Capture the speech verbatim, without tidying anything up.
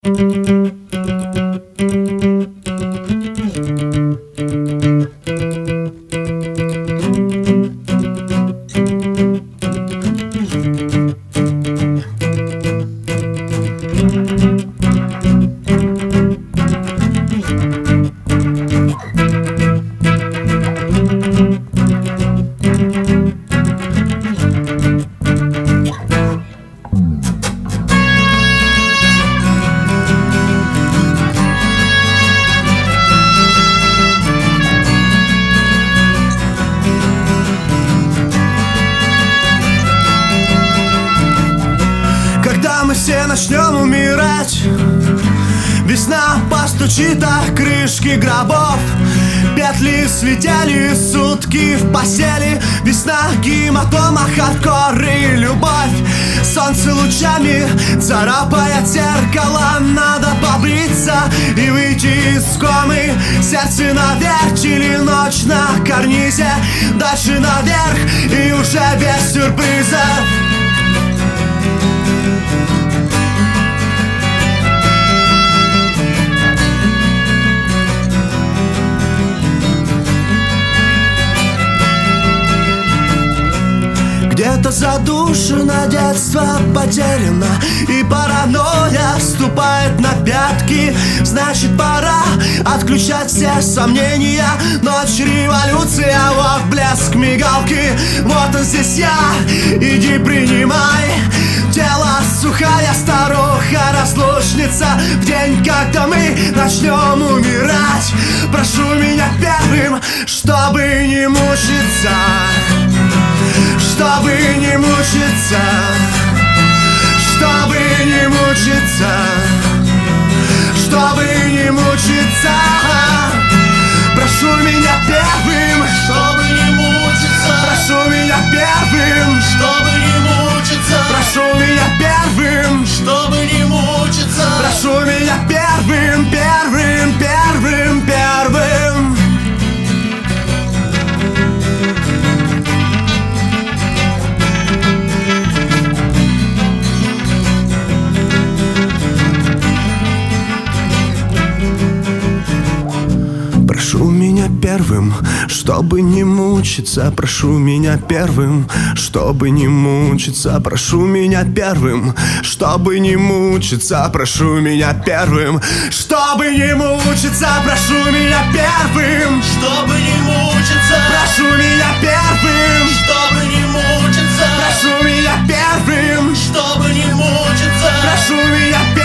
Мы все начнем умирать, весна постучит о крышки гробов. Петли слетели, сутки в постели. Весна, гематома, хардкор и любовь. Солнце лучами царапает зеркало. Надо побриться и выйти из комы. Сердце на вертеле, ночь на карнизе. Дальше наверх и уже без сюрпризов. Где-то задушено, детство потеряно, и паранойя вступает на пятки. Значит, пора отключать все сомнения. Ночь, революция, вот блеск мигалки. Вот он здесь я, иди принимай. Тело сухая старуха-разлучница. В день, когда мы начнем умирать, прошу меня первым, чтобы не мучиться. Чтобы не мучиться, чтобы не мучиться, чтобы не мучиться. Прошу меня первым, чтобы не мучиться. Прошу меня первым, чтобы не мучиться. Прошу меня первым, чтобы не мучиться. Прошу меня первым, первым, первым, первым. Прошу меня первым, чтобы не мучиться. Прошу меня первым, чтобы не мучиться. Прошу меня первым, чтобы не мучиться. Прошу меня первым, чтобы не мучиться. Прошу меня первым, чтобы не мучиться. Прошу меня первым, чтобы не мучиться. Прошу меня первым, чтобы не мучиться. Прошу меня первым.